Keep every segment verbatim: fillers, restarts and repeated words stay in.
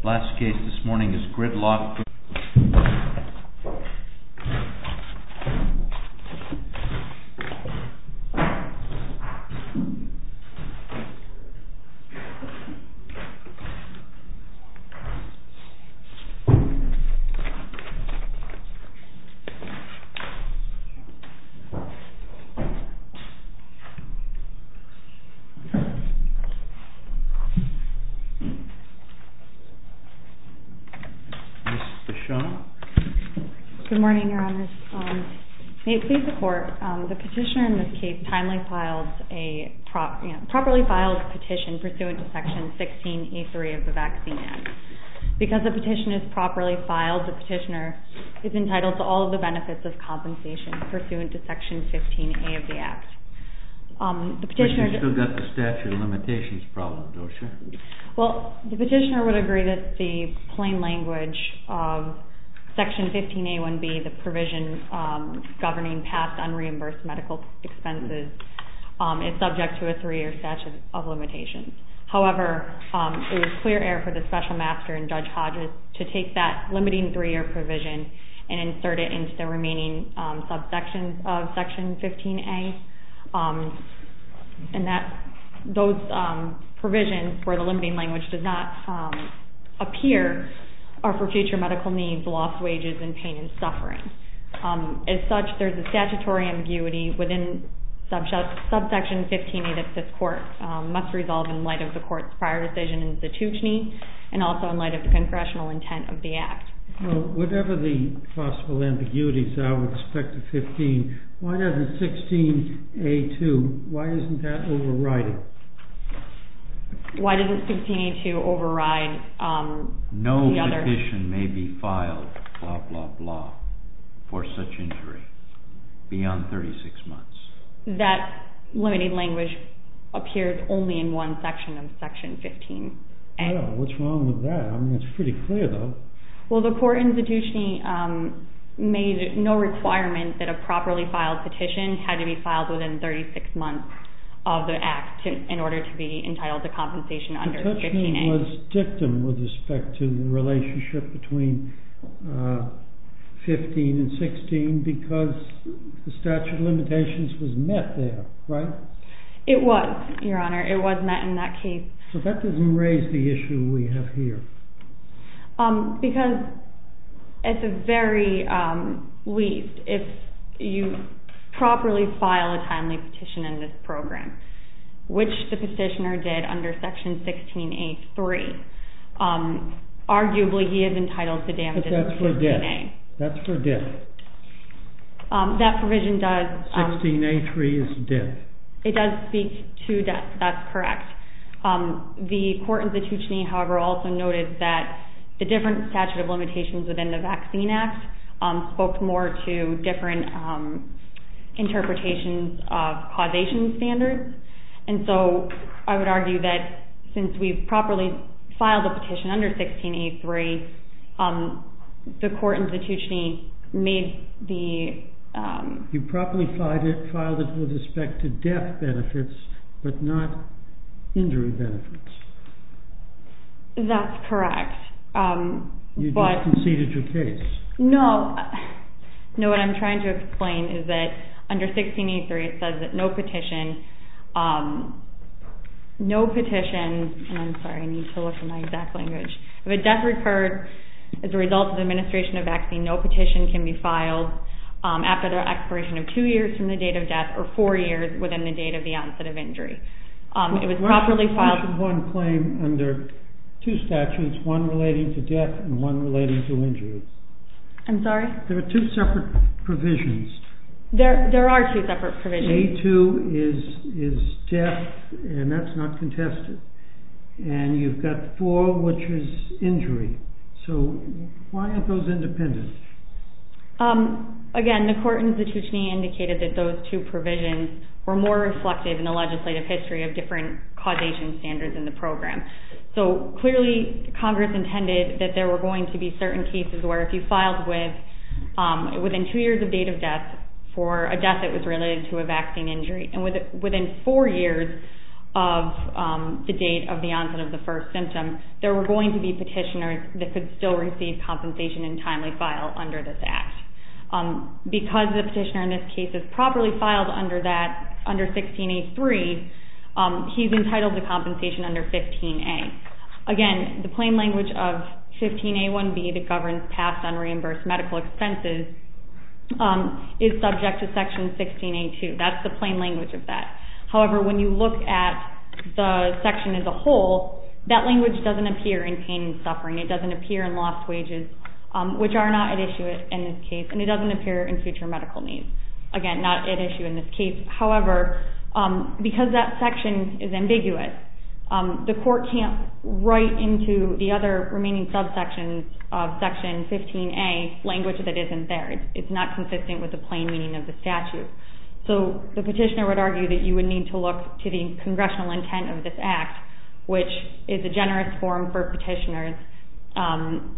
Last case this morning is Gridlock. Good morning, Your Honors. Um, may it please the Court, um, the petitioner in this case timely filed a pro you know, properly filed petition pursuant to Section sixteen A three of the Vaccine Act. Because the petition is properly filed, the petitioner is entitled to all of the benefits of compensation pursuant to Section fifteen A of the Act. Um, the petitioner but you still got the statute of limitations problem, don't you? Well, the petitioner would agree that the plain language of Section fifteen A one B, the provision um, governing past unreimbursed medical expenses, um, is subject to a three-year statute of limitations. However, um, it was clear error for the Special Master and Judge Hodges to take that limiting three-year provision and insert it into the remaining um, subsections of Section fifteen A. Um, and that those um, provisions where the limiting language does not um, appear are for future medical needs, lost wages, and pain and suffering. Um, as such, there's a statutory ambiguity within subsection fifteen A that this Court um, must resolve in light of the Court's prior decision in Zatuchny and also in light of the congressional intent of the Act. Well, whatever the possible ambiguities are with respect to fifteen, why doesn't sixteen A two, why isn't that overriding? Why doesn't sixteen A two override um, no the other? No petition may be filed, blah, blah, blah, for such injury beyond thirty-six months. That limiting language appears only in one section of Section fifteen A. Well, what's wrong with that? I mean, it's pretty clear, though. Well, the Court in Zatuchny um, made no requirement that a properly filed petition had to be filed within thirty-six months of the Act to, in order to be entitled to compensation under fifteen A. Zatuchny was dictum with respect to the relationship between uh, fifteen and sixteen because the statute of limitations was met there, right? It was, Your Honor. It was met in that case. So that doesn't raise the issue we have here. Um, because at the very um, least, if you properly file a timely petition in this program, which the petitioner did under Section sixteen A three, um, arguably he is entitled to damages but that's for fifteen A. death. That's for death. Um, that provision does... Um, sixteen A three is death. It does speak to death. That's correct. Um, the Court in Zatuchny, however, also noted that the different statute of limitations within the Vaccine Act um, spoke more to different um, interpretations of causation standards. And so I would argue that since we've properly filed a petition under sixteen A three, um, the Court in Zatuchny made the... Um, you properly filed it, filed it with respect to death benefits, but not injury benefits. That's correct. Um, you but just conceded your case. No. No, what I'm trying to explain is that under sixteen A three it says that no petition, um, no petition, and I'm sorry, I need to look at my exact language. If a death occurred as a result of the administration of vaccine, no petition can be filed um, after the expiration of two years from the date of death or four years within the date of the onset of injury. Um, it was why properly should, filed... Why should one claim under two statutes, one relating to death and one relating to injury? I'm sorry? There are two separate provisions. There there are two separate provisions. A two is is death, and that's not contested. And you've got four, which is injury. So why aren't those independent? Um, again, the Court in Zatuchny indicated that those two provisions were more reflective in the legislative history of different causation standards in the program. So clearly, Congress intended that there were going to be certain cases where if you filed with um, within two years of date of death for a death that was related to a vaccine injury, and with, within four years of um, the date of the onset of the first symptom, there were going to be petitioners that could still receive compensation and timely file under this Act. Um, because the petitioner in this case is properly filed under that, under sixteen A three, um, he's entitled to compensation under fifteen A. Again, the plain language of fifteen A one B that governs past unreimbursed medical expenses um, is subject to section sixteen A two. That's the plain language of that. However, when you look at the section as a whole, that language doesn't appear in pain and suffering. It doesn't appear in lost wages, um, which are not at issue in this case, and it doesn't appear in future medical needs. Again, not at issue in this case. However, um, because that section is ambiguous, um, the court can't write into the other remaining subsections of section fifteen A language that isn't there. It's, it's not consistent with the plain meaning of the statute. So the petitioner would argue that you would need to look to the congressional intent of this Act, which is a generous form for petitioners. Um,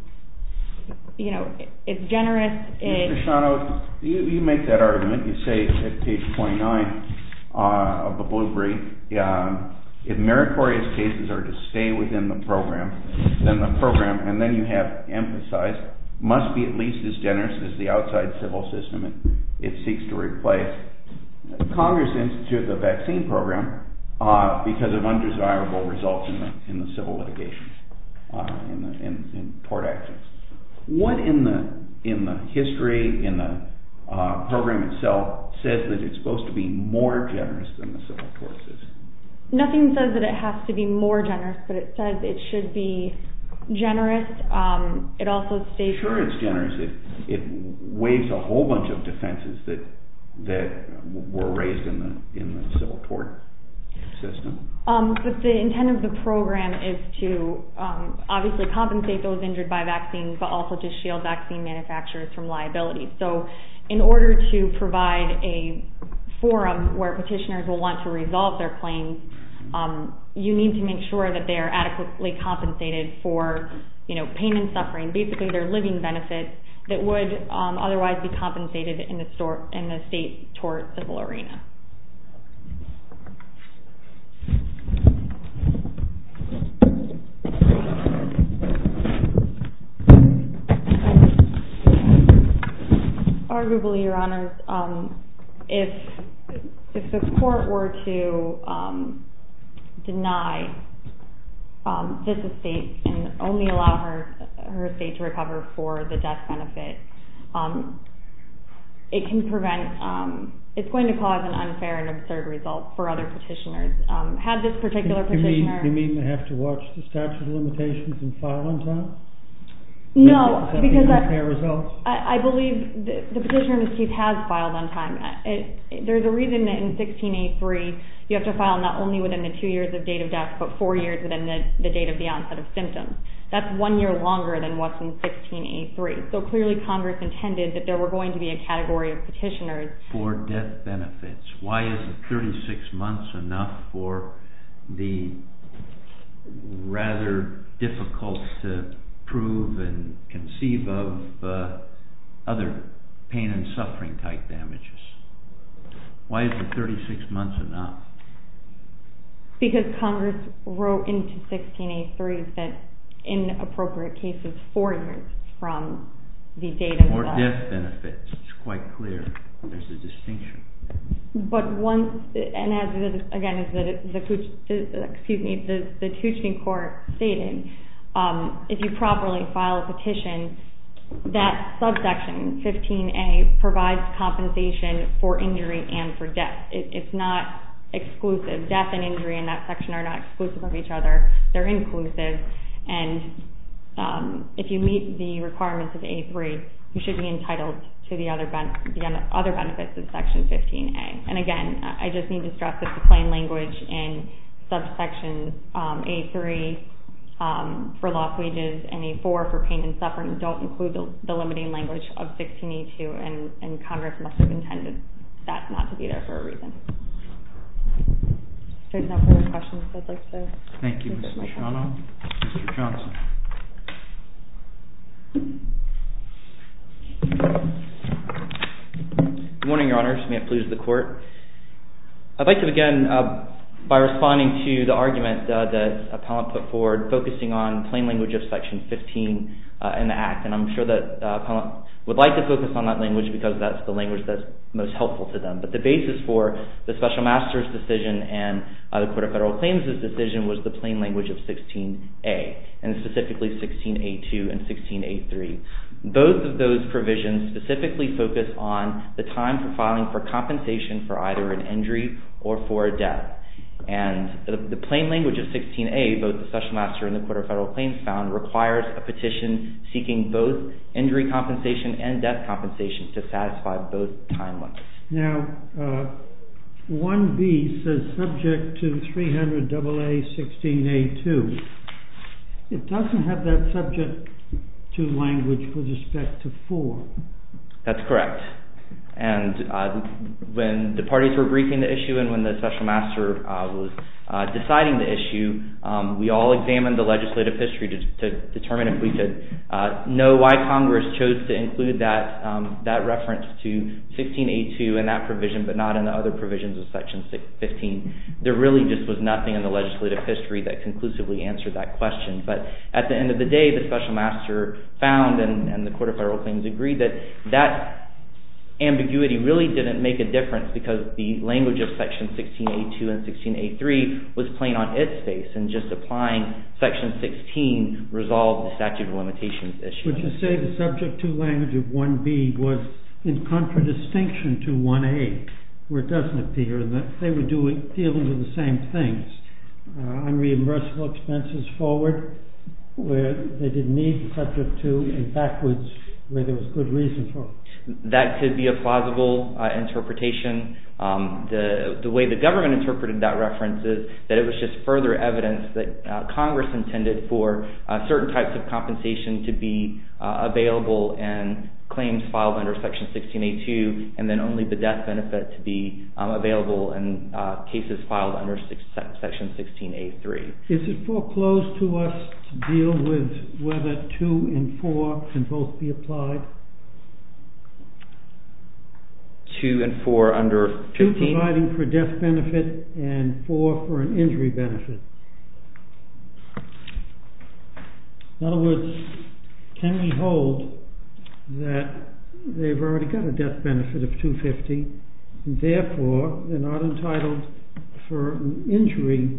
you know, it's generous. It, Mister Shano, you, you make that argument. You say at page twenty-nine uh, of the blue brief, um, if meritorious cases are to stay within the program, then the program, and then you have emphasized, must be at least as generous as the outside civil system it, it seeks to replace. Congress instituted the vaccine program uh, because of undesirable results in the in the civil litigation, uh, in the in, in tort actions. What in the in the history in the uh, program itself says that it's supposed to be more generous than the civil tort system? Nothing says that it has to be more generous, but it says it should be generous. Um, it also states sure it's generous. It it waives a whole bunch of defenses that. that were raised in the in the civil tort system. Um, but the intent of the program is to um, obviously compensate those injured by vaccines, but also to shield vaccine manufacturers from liability. So in order to provide a forum where petitioners will want to resolve their claims, um, you need to make sure that they are adequately compensated for, you know, pain and suffering, basically their living benefits, that would um, otherwise be compensated in the, store, in the state tort civil arena. Arguably, Your Honors, um, if if the court were to um, deny Um, this estate and only allow her her estate to recover for the death benefit, um, it can prevent, um, it's going to cause an unfair and absurd result for other petitioners. Um, had this particular you petitioner... Mean, you mean they have to watch the statute of limitations and file on time? No, is that because the unfair I, result? I, I believe the, the petitioner in this case has filed on time. It, it, there's a reason that in sixteen A three you have to file not only within the two years of date of death, but four years within the, the date of the onset of symptoms. That's one year longer than what's in sixteen A three. So clearly Congress intended that there were going to be a category of petitioners. For death benefits, why isn't thirty-six months enough for the rather difficult to prove and conceive of uh, other pain and suffering type damages? Why isn't thirty-six months enough? Because Congress wrote into sixteen A three that in appropriate cases, four years from the date of Or death. death benefits, it's quite clear. There's a distinction. But once, and as the, again, as the, the, the excuse me, the, the Tucci court stated, um, if you properly file a petition, that subsection fifteen A provides compensation for injury and for death. It, it's not exclusive. Death and injury in that section are not exclusive of each other. They're inclusive. And um, if you meet the requirements of A three, you should be entitled to the other, ben- the other benefits of section fifteen A. And again, I just need to stress that the plain language in subsection um, A three um, for lost wages and A four for pain and suffering don't include the, the limiting language of sixteen A two, and, and Congress must have intended that not to be there for a reason. If there's no further questions, I'd like to... Thank you, Mister Shano. Mister Johnson. Good morning, Your Honors. May it please the Court. I'd like to begin uh, by responding to the argument uh, that appellant put forward, focusing on plain language of Section fifteen uh, in the Act. And I'm sure that uh, appellant would like to focus on that language because that's the language that's most helpful to them. But the basis for the Special Master's decision and uh, the Court of Federal Claims' decision was the plain language of sixteen A, and specifically sixteen A two and sixteen A three. Both of those provisions specifically focus on the time for filing for compensation for either an injury or for a death. And the, the plain language of sixteen A, both the Special Master and the Court of Federal Claims found, requires a petition seeking both injury compensation and death compensation to satisfy both time limits. Now, uh, one B says subject to three hundred A A sixteen A two. It doesn't have that subject to language with respect to four. That's correct. And uh, when the parties were briefing the issue and when the Special Master uh, was uh, deciding the issue, um, we all examined the legislative history to, to determine if we could uh, know why Congress chose to include that um, that reference to sixteen A two in that provision, but not in the other provisions of Section fifteen. There really just was nothing in the legislative history that conclusively answered that question. But at the end of the day, the Special Master found, and, and the Court of Federal Claims agreed, that that ambiguity really didn't make a difference because the language of Section sixteen A two and sixteen A three was plain on its face, and just applying Section sixteen resolved the statute of limitations issue. Would you say the subject to language of one B was in contradistinction to one A, where it doesn't appear, and that they were doing, dealing with the same things? Uh, unreimbursable expenses forward, where they didn't need the subject to, and backwards, where there was good reason for it. That could be a plausible uh, interpretation. Um, the the way the government interpreted that reference is that it was just further evidence that uh, Congress intended for uh, certain types of compensation to be uh, available in claims filed under Section sixteen A two, and then only the death benefit to be um, available in uh, cases filed under six, Section sixteen A three. Is it foreclosed to us to deal with whether two and four can both be applied? Two and four under fifteen? Two providing for death benefit and four for an injury benefit. In other words, can we hold that they've already got a death benefit of two hundred fifty dollars, and therefore they're not entitled for an injury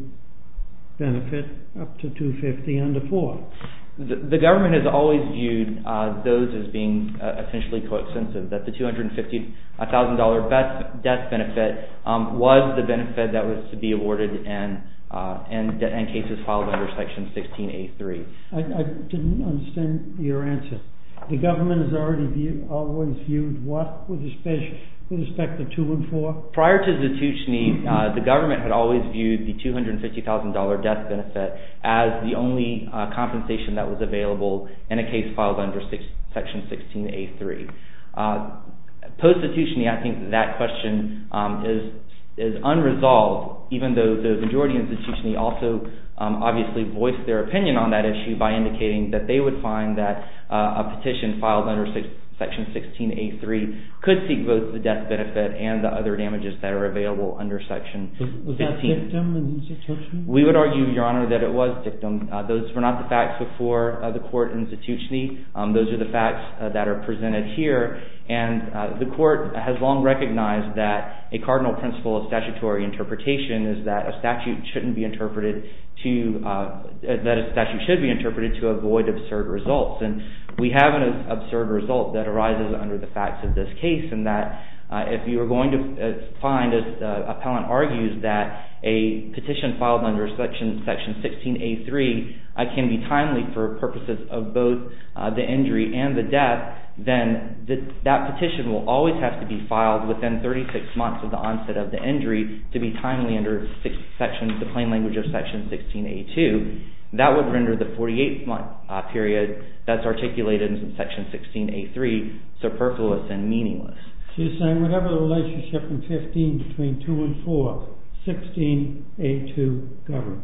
benefit up to two hundred fifty dollars under four? The, the government has always viewed uh, those as being uh, essentially coextensive, that the two hundred fifty thousand dollars death benefit um, was the benefit that was to be awarded in, uh, in, in cases filed under Section sixteen A three. I, I didn't understand your answer. The government has already view, always viewed what with respect, with respect to two and four? Prior to Zatuchny, uh, the government had always viewed the two hundred fifty thousand dollars death benefit as the only uh, compensation that was available in a case filed under six, Section sixteen A three. Uh, Post-Zatuchny, I think that question um, is is unresolved, even though the majority in Zatuchny also um, obviously voiced their opinion on that issue by indicating that they would find that uh, a petition filed under six, Section sixteen A three could seek both the death benefit and the other damages that are available under Section was, was fifteen. Was that dictum in Zatuchny? We would argue, Your Honor, that it was dictum. Uh, those were not the facts before uh, the court in Zatuchny. Um, those are the facts uh, that are presented here. And uh, the court has long recognized that a cardinal principle of statutory interpretation is that a statute shouldn't be interpreted to, uh, that a statute should be interpreted to avoid absurd results. And we have an absurd result that arises under the facts of this case, in that uh, if you are going to uh, find, as uh, appellant argues, that a petition filed under Section, Section sixteen A three uh, can be timely for purposes of both uh, the injury and the death, then the, that petition will always have to be filed within thirty-six months of the onset of the injury to be timely under six, section, the plain language of Section sixteen A two. That would render the forty-eight month uh, period that's articulated in Section sixteen A three superfluous and meaningless. So you're saying whatever the relationship in fifteen between two and four, sixteen A two governs?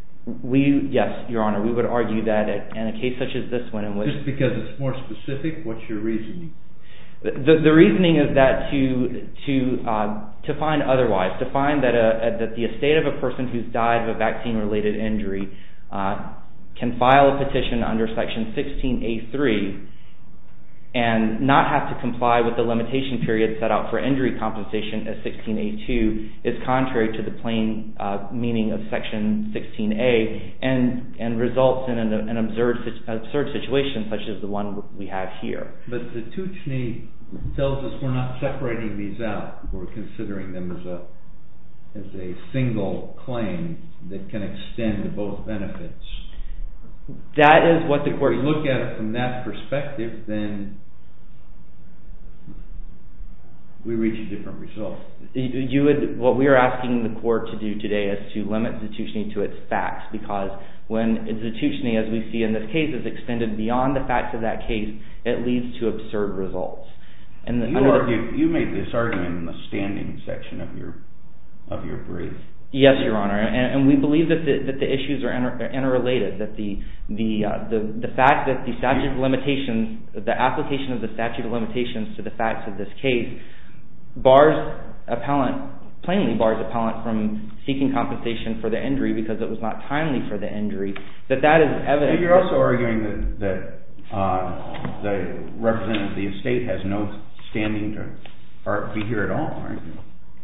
We, yes, Your Honor, we would argue that in a case such as this one, in which just because it's more specific, what's your reasoning? The, the reasoning is that to to uh, to find otherwise, to find that a, that the estate of a person who's died of a vaccine-related injury uh, can file a petition under Section sixteen A three and not have to comply with the limitation period set out for injury compensation as sixteen A two is contrary to the plain uh, meaning of Section sixteen A and and results in an, an absurd absurd situation such as the one we have here. But the Tuchny tells us we're not separating these out. We're considering them as a as a single claim that can extend to both benefits. That is what the court... If we look at it from that perspective, then we reach a different result. You would, what we are asking the court to do today is to limit Zatuchny to its facts, because when Zatuchny, as we see in this case, is extended beyond the facts of that case, it leads to absurd results. And the, you, argued, you made this argument in the standing section of your of your brief. Yes, Your Honor, and, and we believe that the, that the issues are inter, interrelated. That the the, uh, the the fact that the statute of limitations, the application of the statute of limitations to the facts of this case, bars appellant plainly bars appellant from seeking compensation for the injury because it was not timely for the injury. That that is evidence. So you're also arguing that that uh, the representative of the estate has no standing to or be here at all, aren't you?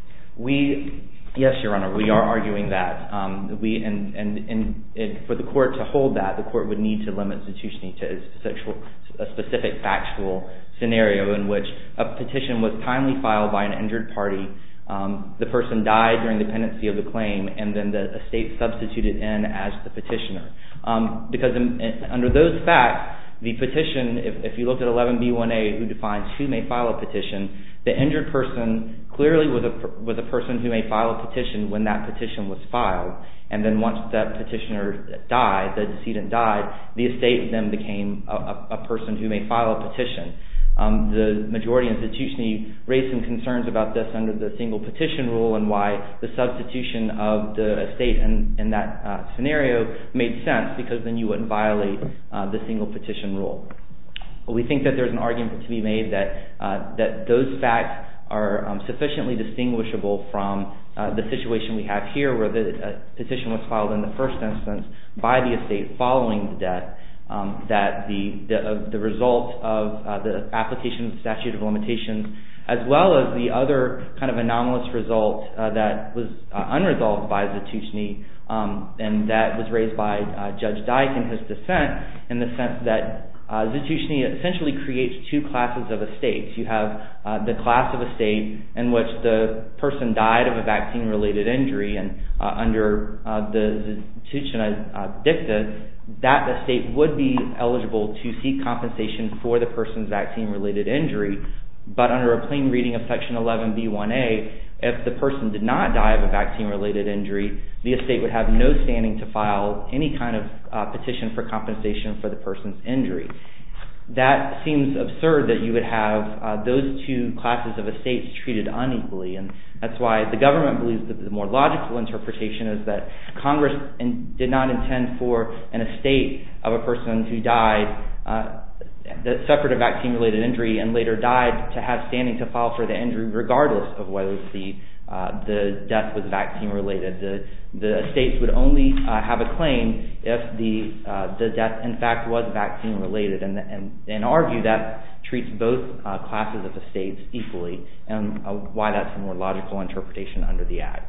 We. Yes, Your Honor, we are arguing that. Um, we and, and, and, and for the court to hold that, the court would need to limit Zatuchny to a, a specific factual scenario in which a petition was timely filed by an injured party, um, the person died during the pendency of the claim, and then the estate substituted in as the petitioner. Um, because in, in, under those facts, the petition, if, if you look at eleven B one A, who defines who may file a petition, the injured person clearly was a was a person who may file a petition when that petition was filed, and then once that petitioner died, the decedent died, the estate then became a, a, a person who may file a petition. Um, the majority in Zatuchny raised some concerns about this under the single petition rule and why the substitution of the estate in, in that uh, scenario made sense, because then you wouldn't violate uh, the single petition rule. But we think that there's an argument to be made that uh, that those facts are um, sufficiently distinguishable from uh, the situation we have here, where the uh, petition was filed in the first instance by the estate following the death, um, that the the, uh, the result of uh, the application of the statute of limitations, as well as the other kind of anomalous result uh, that was uh, unresolved by Zatuchny, um, and that was raised by uh, Judge Dyke in his dissent, in the sense that Uh, Zatuchny essentially creates two classes of estates. You have uh, the class of estate in which the person died of a vaccine-related injury, and uh, under uh, the Zatuchny uh, dicta, that estate would be eligible to seek compensation for the person's vaccine-related injury. But under a plain reading of Section eleven B one A, if the person did not die of a vaccine-related injury, the estate would have no standing to file any kind of uh, petition for compensation for the person's injury. That seems absurd that you would have uh, those two classes of estates treated unequally, and that's why the government believes that the more logical interpretation is that Congress in, did not intend for an estate of a person who died uh, that suffered a vaccine-related injury and later died to have standing to file for the injury, regardless of whether the uh, the death was vaccine-related. The the estates would only uh, have a claim if the uh, the death in fact was vaccine-related, and and in our view that treats both uh, classes of estates equally, and uh, why that's a more logical interpretation under the Act.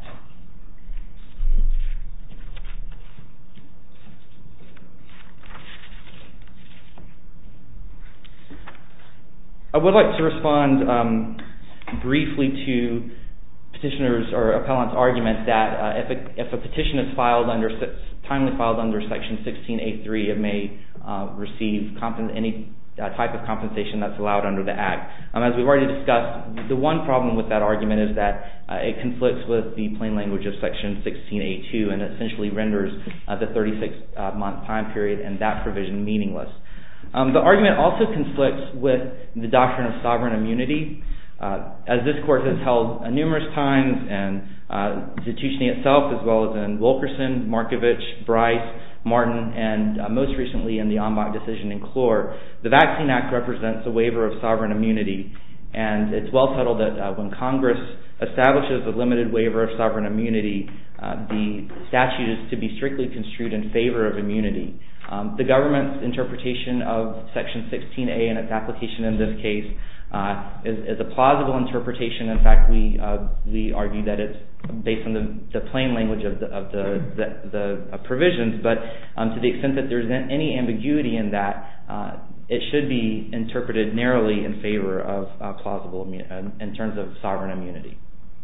I would like to respond um, briefly to petitioners' or appellant's argument that uh, if, a, if a petition is filed under timely filed under Section sixteen A three, it may uh, receive comp- any uh, type of compensation that's allowed under the Act. Um, as we've already discussed, the one problem with that argument is that uh, it conflicts with the plain language of Section sixteen A two and essentially renders uh, the thirty-six month time period and that provision meaningless. Um, the argument also conflicts with the doctrine of sovereign immunity. Uh, as this court has held uh, numerous times, and uh, Zatuchny itself, as well as in Wilkerson, Markovich, Bryce, Martin, and uh, most recently in the en banc decision in Clore, the Vaccine Act represents a waiver of sovereign immunity, And it's well settled that uh, when Congress establishes a limited waiver of sovereign immunity, uh, the statute is to be strictly construed in favor of immunity. Um, the government's interpretation of Section sixteen A and its application in this case uh, is, is a plausible interpretation. In fact, we uh, we argue that it's based on the, the plain language of the of the the, the uh, provisions. But um, to the extent that there's any ambiguity in that, uh, it should be interpreted narrowly in favor of uh, plausible immu- in terms of sovereign immunity.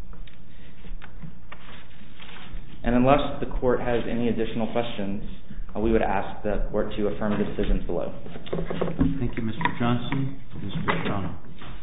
And unless the court has any additional questions, uh, we would ask the court to affirm the decisions below. Thank you, Mister Johnson. Mister Shaw.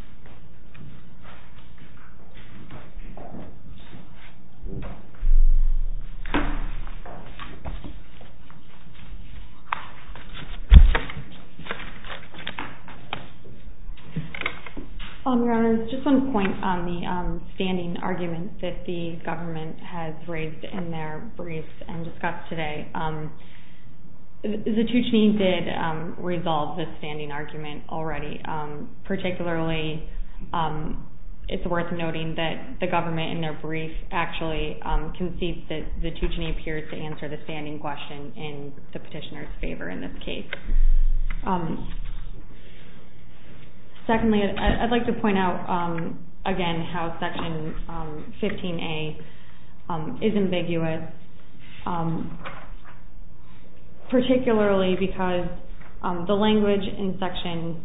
Um, Your Honor, just one point on the um, standing argument that the government has raised in their briefs and discussed today. Um, Zatuchny did um, resolve the standing argument already. Um, particularly, um, it's worth noting that the government in their brief actually um, concedes that Zatuchny appears to answer the standing question in the petitioner's favor in this case. Um, Secondly, I'd like to point out um, again how Section um, fifteen A um, is ambiguous, um, particularly because um, the language in Section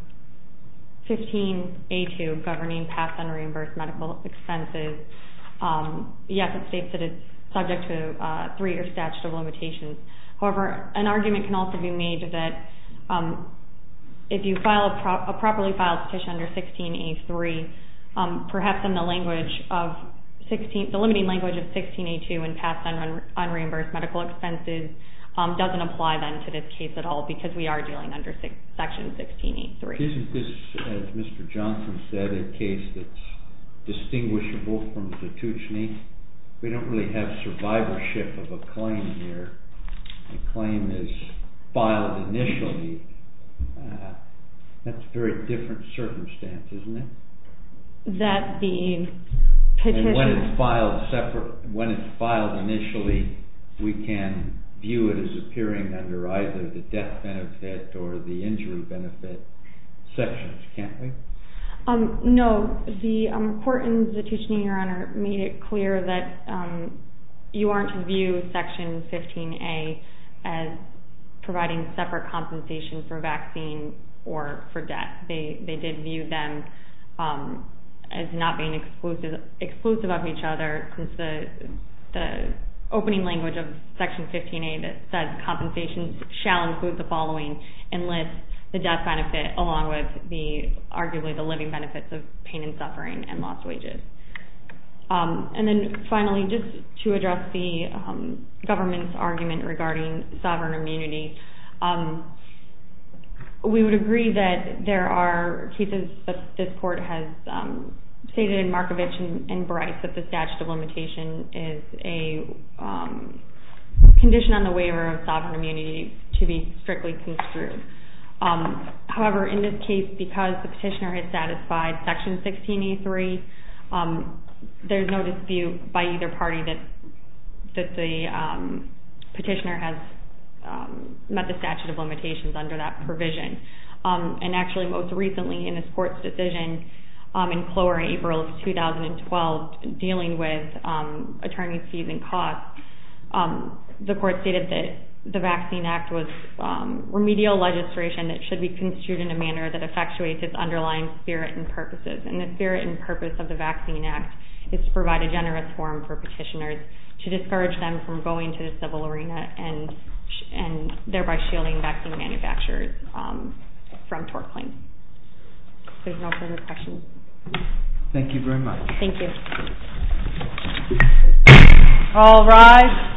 fifteen A two governing past unreimbursed medical expenses, um, yes, it states that it's subject to uh, three-year statute of limitations. However, an argument can also be made that um, if you file a, pro- a properly filed petition under sixteen A three, um, perhaps in the language of sixteen, the limiting language of sixteen A two and past un- unreimbursed medical expenses um, doesn't apply then to this case at all because we are dealing under six, Section sixteen A three. Isn't this, as Mister Johnson said, a case that's distinguishable from Zatuchny? We don't really have survivorship of a claim here. The claim is filed initially. Uh, that's a very different circumstance, isn't it? That the petition... And when it's filed separate, when it's filed initially, we can view it as appearing under either the death benefit or the injury benefit sections, can't we? Um, no, the um, court in Zatuchny, Your Honor, made it clear that um, you aren't to view Section fifteen A as providing separate compensation for vaccine or for death. They they did view them um, as not being exclusive exclusive of each other, since the the opening language of Section fifteen A that says compensation shall include the following and lists the death benefit along with the arguably the living benefits of pain and suffering and lost wages. Um, and then finally, just to address the um, government's argument regarding sovereign immunity, um, we would agree that there are cases that this court has um, stated in Markovich and, and Bryce that the statute of limitation is a um, condition on the waiver of sovereign immunity to be strictly construed. Um, however, in this case, because the petitioner has satisfied Section sixteen A three, um, there's no dispute by either party that that the um, petitioner has um, met the statute of limitations under that provision. Um, and actually, most recently in this court's decision um, in Clower in April of two thousand twelve, dealing with um, attorney's fees and costs, um, the court stated that the Vaccine Act was um, remedial legislation that should be construed in a manner that effectuates its underlying spirit and purposes. And the spirit and purpose of the Vaccine Act is to provide a generous forum for petitioners to discourage them from going to the civil arena and and thereby shielding vaccine manufacturers um, from tort claims. There's no further questions. Thank you very much. Thank you. All rise.